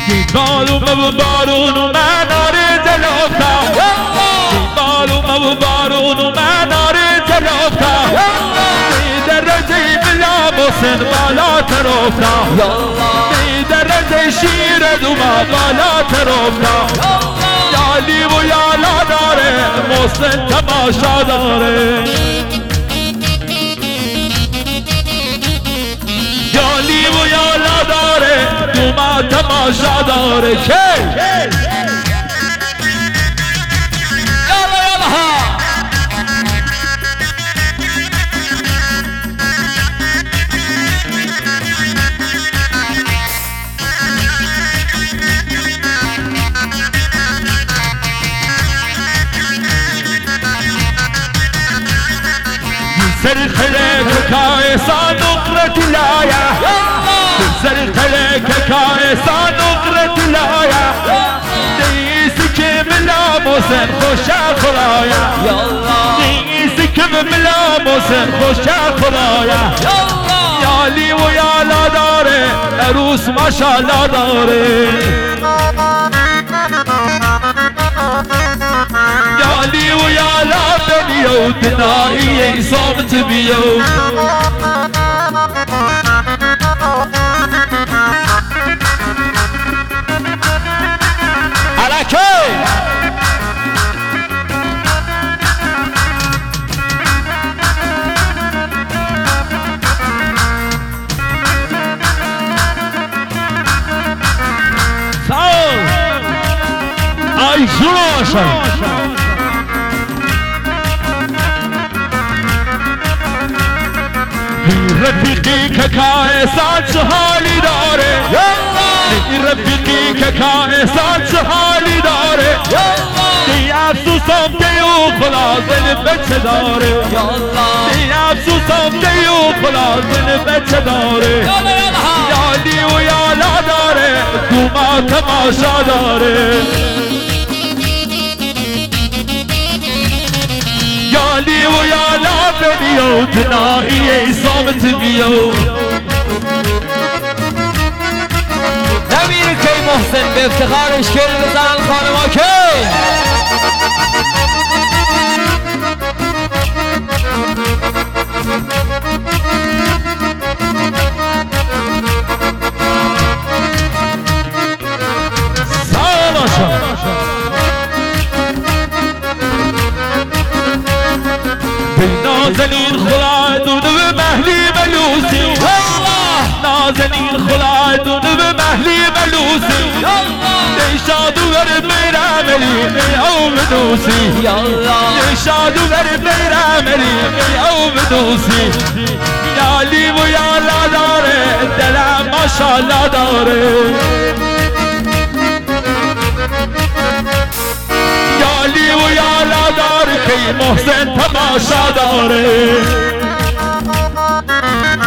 معلومه و بارون و مناره جلوتا معلومه و بارون و مناره جلوتا درجه بلا محسن بالا ترفتا درجه شیر دوما بالا ترفتا یالی و یالا داره محسن تماشا داره یالی و یالا داره دوما تماشا داره که یالا یالا ها سر خلق كايسان نقرة الآية سر خلق كايسان نقرة الآية ديسك ملا محسن خوشا خرايا ديسك ملا محسن خوشا خرايا يالي ويالا داره عروس ما شاء الله داره يالي ويالا بنيو دنائي صامت بيو على كي ساو اي شروع رفیقی که کائسان چه حالی داره رفیقی که کائسان چه حالی داره دی افسوسم دیو خلاص دل بچه داره دی افسوسم دیو خلاص دل بچه داره یالی و یالا داره دوما تماشا داره یالی و یالا بنیو دنایی صامت بیو نمیره که محسن به افتخارش گل بزنن خانما که نازنین خلادون به مهلی ملوسی نازنین خلادون به مهلی ملوسی دیشادو ور بیراملی او بدوسی دیشادو ور بیراملی او بدوسی یالی و یالا داره دلم ماشاءالله داره یالی و یالا داره که محسن تماشا داره